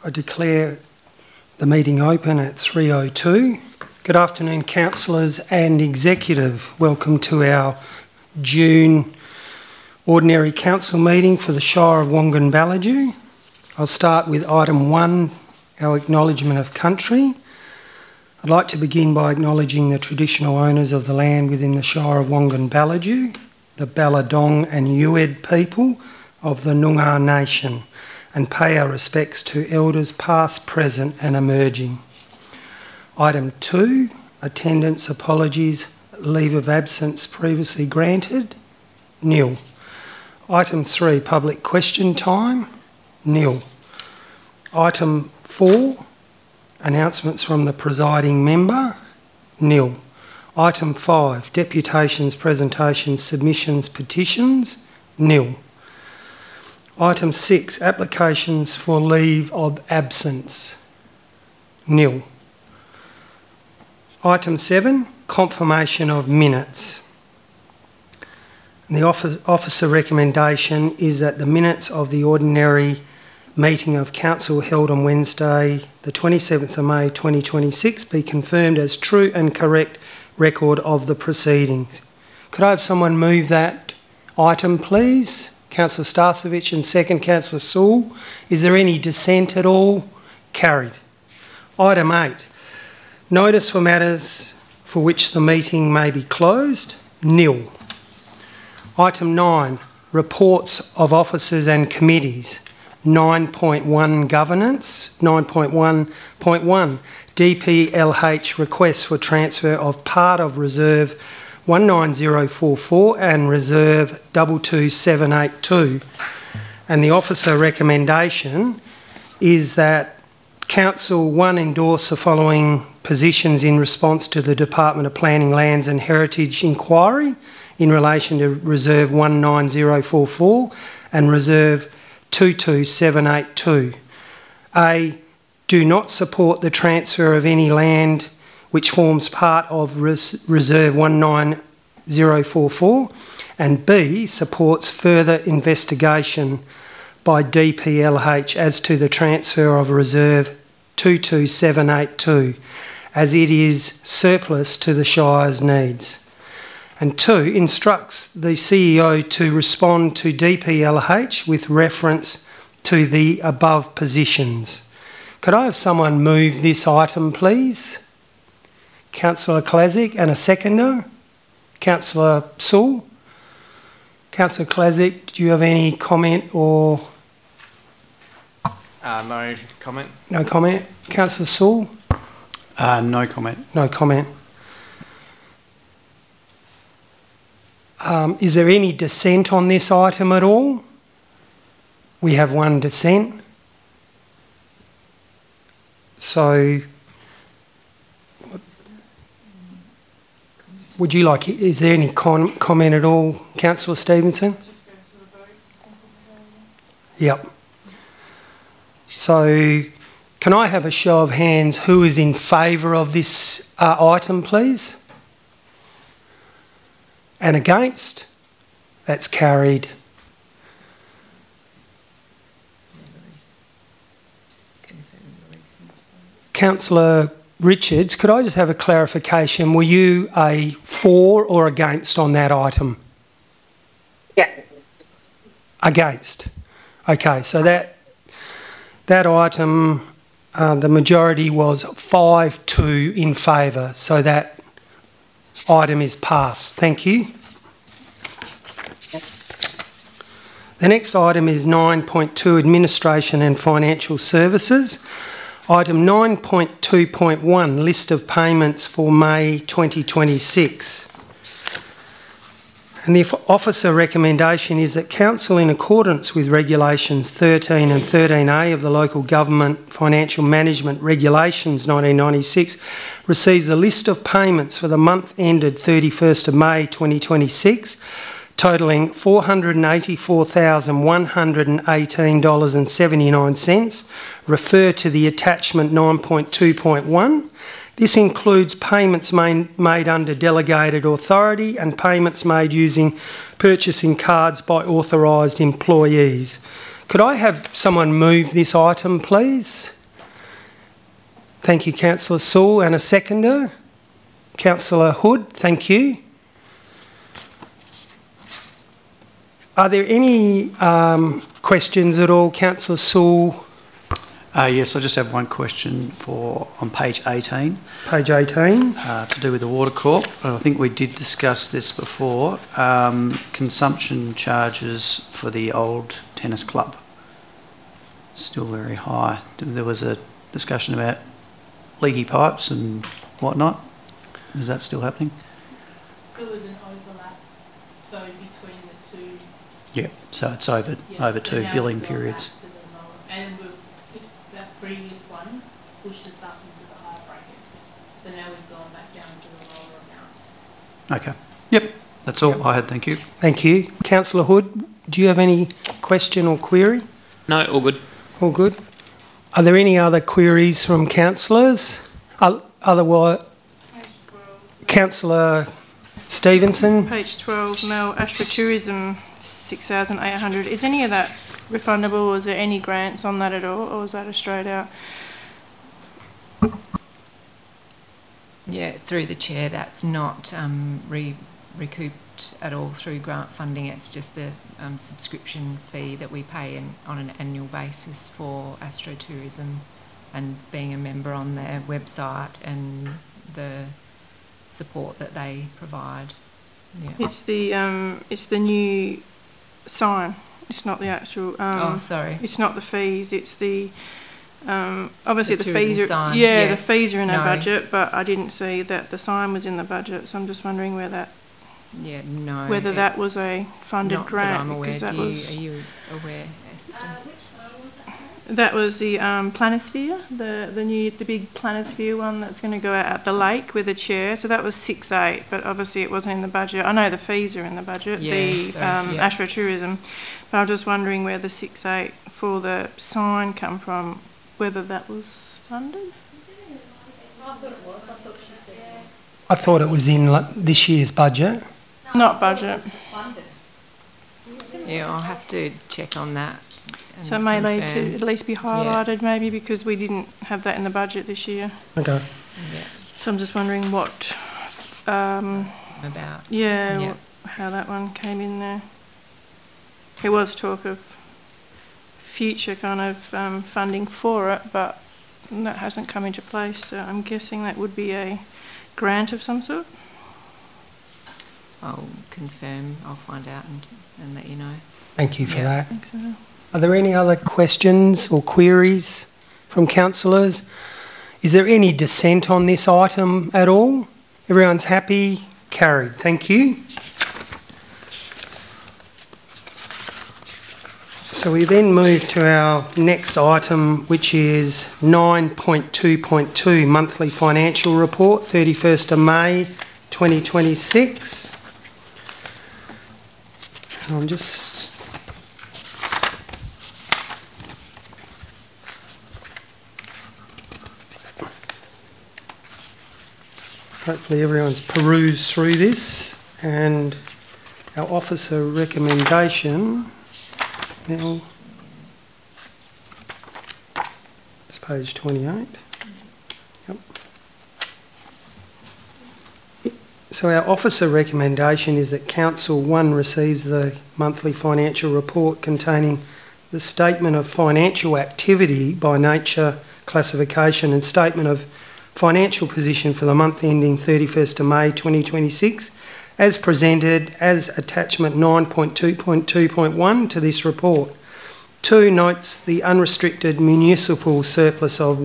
I declare the meeting open at 3:02. Good afternoon, councillors and executive. Welcome to our June Ordinary Council meeting for the Shire of Wongan-Ballaju. I'll start with item 1, our acknowledgement of country. I'd like to begin by acknowledging the traditional owners of the land within the Shire of Wongan-Ballaju, the Balladong and Yued people of the Noongar Nation, and pay our respects to elders past, present and emerging. Item 2, attendance, apologies, leave of absence previously granted, nil. Item 3, public question time, nil. Item 4, announcements from the presiding member, nil. Item 5, deputations, presentations, submissions, petitions, nil. Item 6, applications for leave of absence, nil. Item 7, confirmation of minutes. And the officer recommendation is that the minutes of the ordinary meeting of council held on Wednesday the 27th of May 2026 be confirmed as true and correct record of the proceedings. Could I have someone move that item, please? Councillor Starcevich and second, Councillor Sewell. Is there any dissent at all? Carried. Item 8, notice for matters for which the meeting may be closed, nil. Item 9, reports of officers and committees. 9.1 governance. 9.1.1 DPLH request for transfer of part of reserve 19044 and reserve 22782. And the officer recommendation is that Council 1 endorse the following positions in response to the Department of Planning, Lands and Heritage inquiry in relation to reserve 19044 and reserve 22782. A, do not support the transfer of any land which forms part of reserve 19044, and B, supports further investigation by DPLH as to the transfer of reserve 22782, as it is surplus to the Shire's needs. And 2, instructs the CEO to respond to DPLH with reference to the above positions. Could I have someone move this item, please? Councillor Klazik, and a seconder, Councillor Sewell. Councillor Klazik, do you have any comment or? No comment. No comment. Councillor Sewell? No comment. No comment. Is there any dissent on this item at all? We have one dissent. So, would you like, is there any comment at all, Councillor Stevenson? Yep. So, can I have a show of hands who is in favour of this item, please? And against? That's carried. Councillor Richards, could I just have a clarification? Were you a for or against on that item? Yeah. Against. Okay, so that item, the majority was 5-2 in favour, so that item is passed. Thank you. The next item is 9.2, Administration and Financial Services. Item 9.2.1, list of payments for May 2026. And the officer recommendation is that Council, in accordance with Regulations 13 and 13A of the Local Government Financial Management Regulations 1996, receives a list of payments for the month ended 31st of May 2026, totalling $484,118.79, refer to the attachment 9.2.1. This includes payments made under delegated authority and payments made using purchasing cards by authorised employees. Could I have someone move this item, please? Thank you, Councillor Sewell, and a seconder. Councillor Hood, thank you. Are there any questions at all, Councillor Sewell? Yes, I just have one question on page 18. Page 18. To do with the Water Corp. I think we did discuss this before. Consumption charges for the old tennis club. Still very high. There was a discussion about leaky pipes and whatnot. Is that still happening? Still is an overlap, so between the two. Yeah, so it's over So two now billing we've gone periods. back to the lower, and that previous one pushed us up into the high bracket. So now we've gone back down to the lower amount. Okay. Yep, that's all I had, thank you. Thank you. Councillor Hood, do you have any question or query? No, all good. All good. Are there any other queries from councillors? Otherwise, Councillor Stevenson. Page 12, Mel Ashford Tourism, 6,800. Is any of that refundable, or is there any grants on that at all, or is that a straight out? Yeah, through the chair, that's not recouped at all through grant funding. It's just the subscription fee that we pay on an annual basis for AstroTourism, and being a member on their website and the support that they provide. Yeah. It's the new sign. It's not the actual. Oh, sorry. It's not the fees. It's the obviously the tourism fees are sign, yeah, yes. the fees are in our No. budget, but I didn't see that the sign was in the budget. So I'm just wondering where that Yeah, no. whether that it's was a funded not grant, that I'm aware. because that was Are you aware, Esther? Which sign was that? that was the Planisphere, the big Planisphere one that's going to go out at the lake with a chair. So that was 6.8, but obviously it wasn't in the budget. I know the fees are in the budget, Ashford Tourism, but I'm just wondering where the 6.8 for the sign come from, whether that was funded. I thought it was. I thought she said I thought it was in this year's budget. Not budget. funded. Yeah, I'll have to check on that. and So it may need to confirm. at least be highlighted maybe, because we didn't have that in the budget this year. Okay. Yeah, So I'm just wondering what, about. yeah, how that one came in there. There was talk of future kind of funding for it, but that hasn't come into place. So I'm guessing that would be a grant of some sort. I'll confirm. I'll find out and let you know. Thank you for Yeah. that. I think so. Are there any other questions or queries from councillors? Is there any dissent on this item at all? Everyone's happy? Carried. Thank you. So we then move to our next item, which is 9.2.2, monthly financial report, 31st of May 2026. And I'm just hopefully everyone's perused through this, and our officer recommendation. Now, it's page 28. Yep. So our officer recommendation is that Council 1 receives the monthly financial report containing the statement of financial activity by nature, classification and statement of financial position for the month ending 31st of May 2026 as presented as attachment 9.2.2.1 to this report. 2 notes the unrestricted municipal surplus of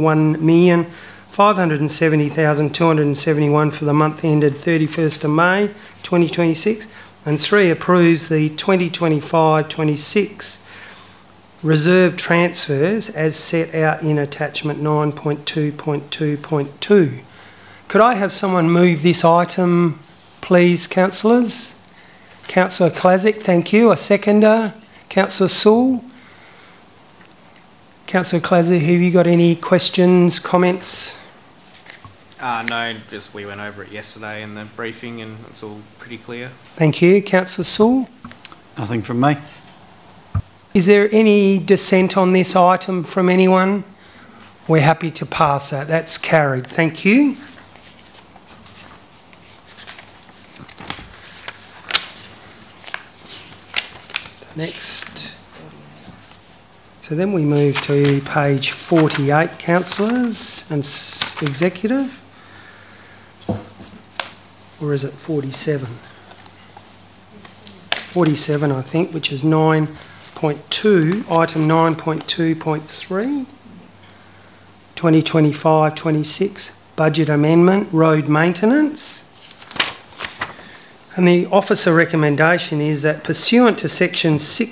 1,570,271 for the month ended 31st of May 2026, and 3 approves the 2025-26 reserve transfers as set out in attachment 9.2.2.2. Could I have someone move this item, please, councillors? Councillor Classic, thank you. A seconder. Councillor Sewell. Councillor Classic, have you got any questions, comments? No, just we went over it yesterday in the briefing and it's all pretty clear. Thank you. Councillor Sewell. Nothing from me. Is there any dissent on this item from anyone? We're happy to pass that. That's carried. Thank you. Next. So then we move to page 48, councillors and executive. Or is it 47? 47, I think, which is 9.2, item 9.2.3, 2025-26, budget amendment, road maintenance. And the officer recommendation is that pursuant to section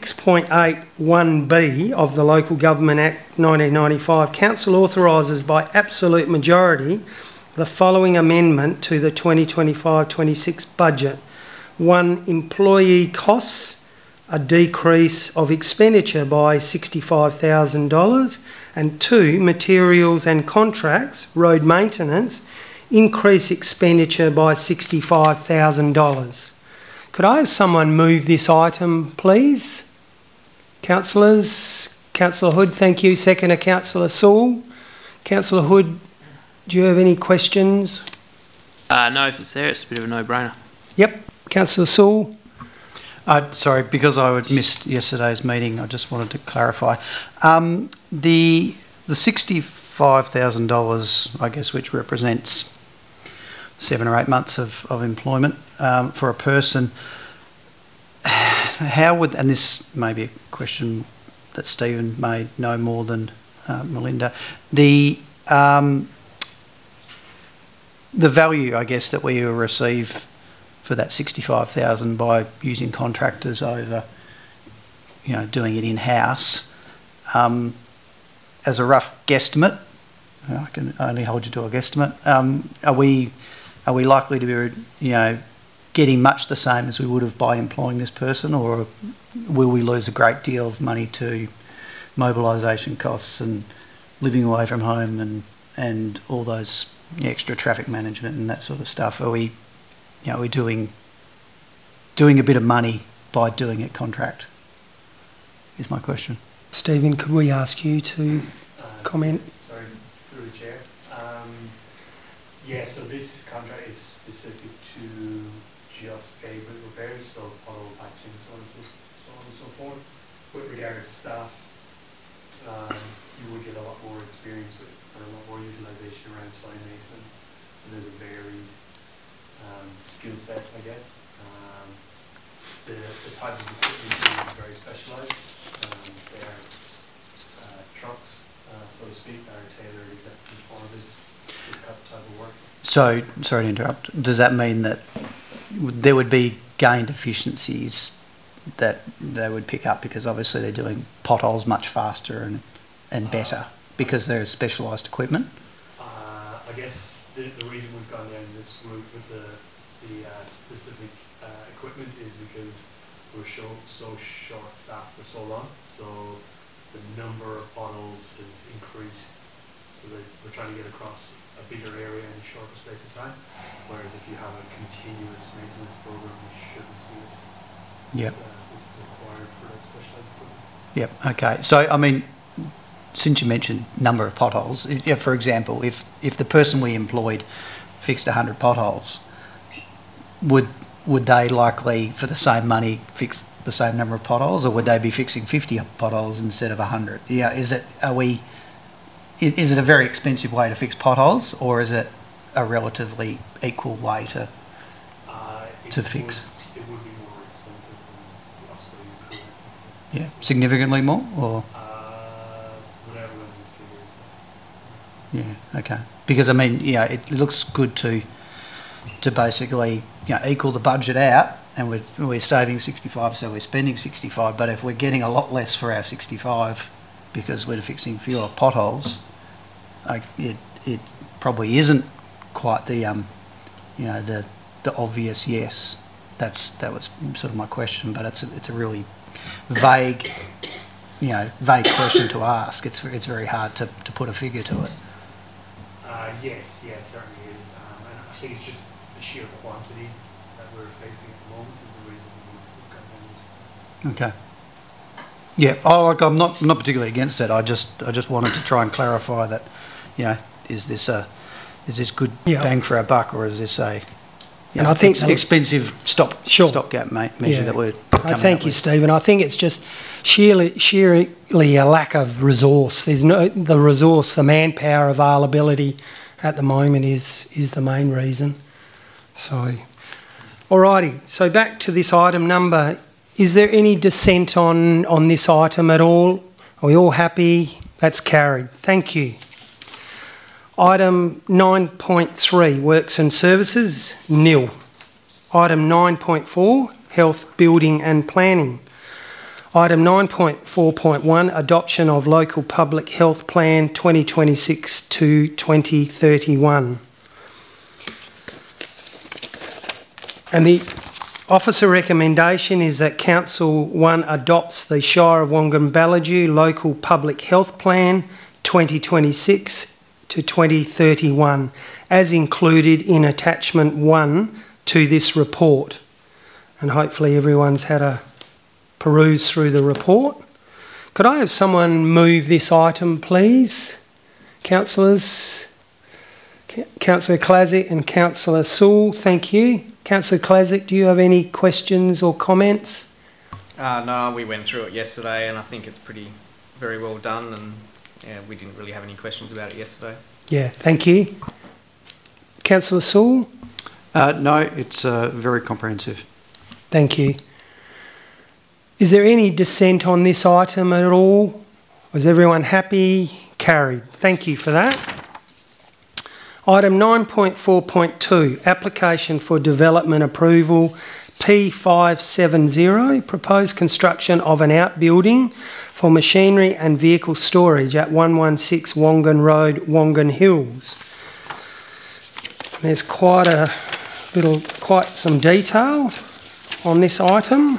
6.81B of the Local Government Act 1995, Council authorises by absolute majority the following amendment to the 2025-26 budget. 1. Employee costs, a decrease of expenditure by $65,000. And 2. Materials and contracts, road maintenance, increase expenditure by $65,000. Could I have someone move this item, please? Councillors, Councillor Hood, thank you. Seconder, Councillor Sewell. Councillor Hood, do you have any questions? No, if it's there, it's a bit of a no-brainer. Yep. Councillor Sewell. Sorry, because I missed yesterday's meeting, I just wanted to clarify. The $65,000, I guess, which represents 7 or 8 months of employment for a person, how would, and this may be a question that Stephen may know more than Melinda, the value, I guess, that we will receive for that $65,000 by using contractors over, doing it in-house, as a rough guesstimate, I can only hold you to a guesstimate, are we likely to be, getting much the same as we would have by employing this person, or will we lose a great deal of money to mobilisation costs and living away from home and all those extra traffic management and that sort of stuff? Are we doing a bit of money by doing it contract? Is my question. Stephen, could we ask you to comment? Sorry, through the chair. So this contract is specific to just pavement repairs, so pothole patching, so on and so forth. With regards to staff, you would get a lot more experience with, and a lot more utilisation around site maintenance. And there's a varied skill set, I guess. The type of equipment is very specialised. They are trucks, so to speak, that are tailored exactly for this type of work. So, sorry to interrupt, does that mean that there would be gained efficiencies that they would pick up, because obviously they're doing potholes much faster and better because they're specialised equipment? I guess the reason we've gone down this route with the specific equipment is because we're so short-staffed for so long, so the number of potholes has increased, so that we're trying to get across a bigger area in a shorter space of time, whereas if you have a continuous maintenance program, you shouldn't see this. Yep. It's required for that specialised equipment. Yep, okay. So, I mean, since you mentioned number of potholes, for example, if the person we employed fixed 100 potholes, would they likely, for the same money, fix the same number of potholes, or would they be fixing 50 potholes instead of 100? Yeah, is it a very expensive way to fix potholes, or is it a relatively equal way to fix? It would be more expensive than possibly you could. Yeah, significantly more, or? Whatever the figure is. Yeah, okay. Because, I mean, it looks good to basically, equal the budget out, and we're saving 65, so we're spending 65, but if we're getting a lot less for our 65 because we're fixing fewer potholes, it probably isn't quite the obvious yes. That was sort of my question, but it's a really vague question to ask. It's very hard to put a figure to it. Yes, it certainly is, and I think it's just the sheer quantity that we're facing at the moment is the reason we've got down this. Okay. Yeah, I'm not particularly against that. I just wanted to try and clarify that, is this good Yeah. bang for our buck, or is this a And I think expensive Sure. stopgap measure Yeah. that we're I coming thank up you, with? Stephen. I think it's just sheerly a lack of resource. The resource, the manpower availability at the moment is the main reason. So, alrighty. So back to this item number. Is there any dissent on this item at all? Are we all happy? That's carried. Thank you. Item 9.3, Works and Services, nil. Item 9.4, Health, Building and Planning. Item 9.4.1, Adoption of Local Public Health Plan 2026 to 2031. And the officer recommendation is that Council 1 adopts the Shire of Wongan-Ballagoo Local Public Health Plan 2026 to 2031, as included in attachment 1 to this report. And hopefully everyone's had a peruse through the report. Could I have someone move this item, please? Councillors, Councillor Classic and Councillor Sewell, thank you. Councillor Classic, do you have any questions or comments? No, we went through it yesterday and I think it's very well done, and we didn't really have any questions about it yesterday. Yeah, thank you. Councillor Sewell? No, it's very comprehensive. Thank you. Is there any dissent on this item at all? Was everyone happy? Carried. Thank you for that. Item 9.4.2, Application for Development Approval P570, Proposed Construction of an Outbuilding for Machinery and Vehicle Storage at 116 Wongan Road, Wongan Hills. There's quite some detail on this item,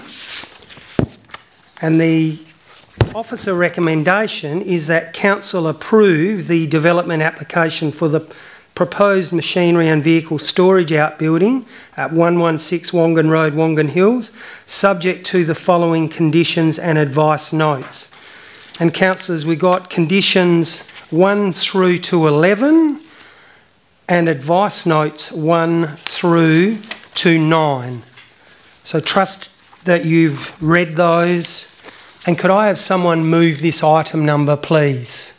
and the officer recommendation is that Council approve the development application for the proposed machinery and vehicle storage outbuilding at 116 Wongan Road, Wongan Hills, subject to the following conditions and advice notes. And councillors, we got conditions 1 through to 11 and advice notes 1 through to 9. So trust that you've read those. And could I have someone move this item number, please?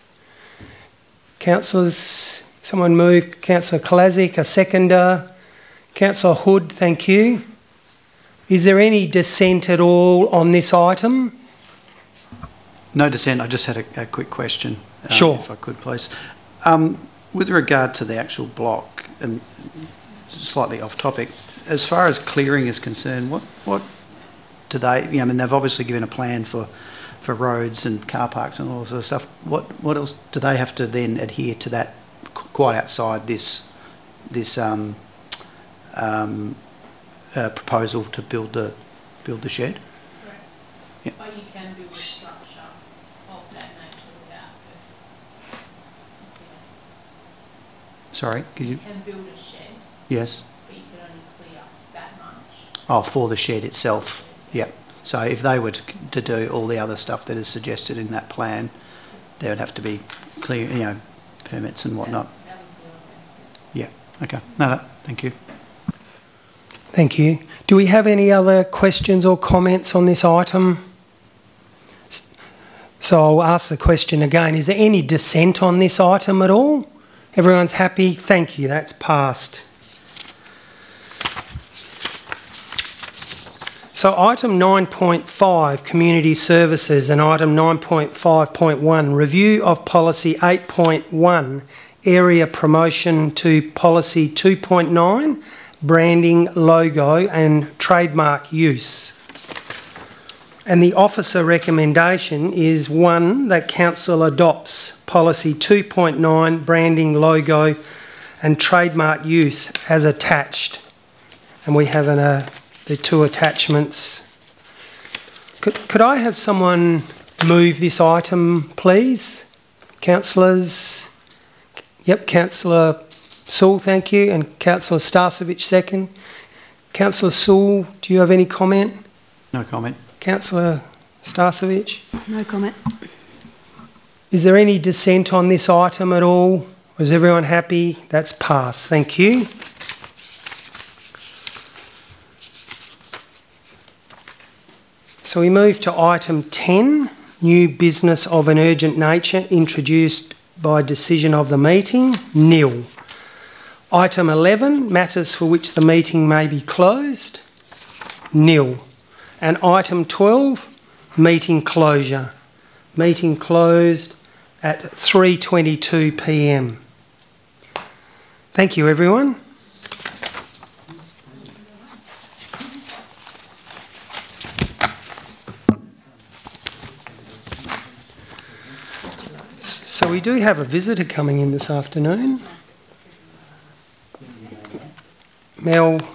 Councillors, someone move. Councillor Classic, a seconder. Councillor Hood, thank you. Is there any dissent at all on this item? No dissent. I just had a quick question. Sure. If I could, please. With regard to the actual block, and slightly off topic, as far as clearing is concerned, what do they, they've obviously given a plan for roads and car parks and all sort of stuff. What else do they have to then adhere to that quite outside this proposal to build the shed? Correct. Yeah. But you can build a structure of that nature without it. Sorry, could You you? can build a shed, Yes. but you can only clear that much. Oh, for the shed itself. Yep. So if they were to do all the other stuff that is suggested in that plan, there would have to be clear, permits and whatnot. That would be okay. Yeah. Okay. No, thank you. Thank you. Do we have any other questions or comments on this item? So I'll ask the question again. Is there any dissent on this item at all? Everyone's happy? Thank you. That's passed. So item 9.5, Community Services, and item 9.5.1, Review of Policy 8.1, Area Promotion to Policy 2.9, Branding, Logo and Trademark Use. And the officer recommendation is 1, that Council adopts Policy 2.9, Branding, Logo and Trademark Use as attached. And we have the 2 attachments. Could I have someone move this item, please? Councillors? Yep, Councillor Sewell, thank you, and Councillor Starcevich second. Councillor Sewell, do you have any comment? No comment. Councillor Starcevich? No comment. Is there any dissent on this item at all? Was everyone happy? That's passed. Thank you. So we move to item 10, new business of an urgent nature introduced by decision of the meeting, nil. Item 11, matters for which the meeting may be closed, nil. And item 12, meeting closure. Meeting closed at 3:22 p.m. Thank you, everyone. So we do have a visitor coming in this afternoon. Mel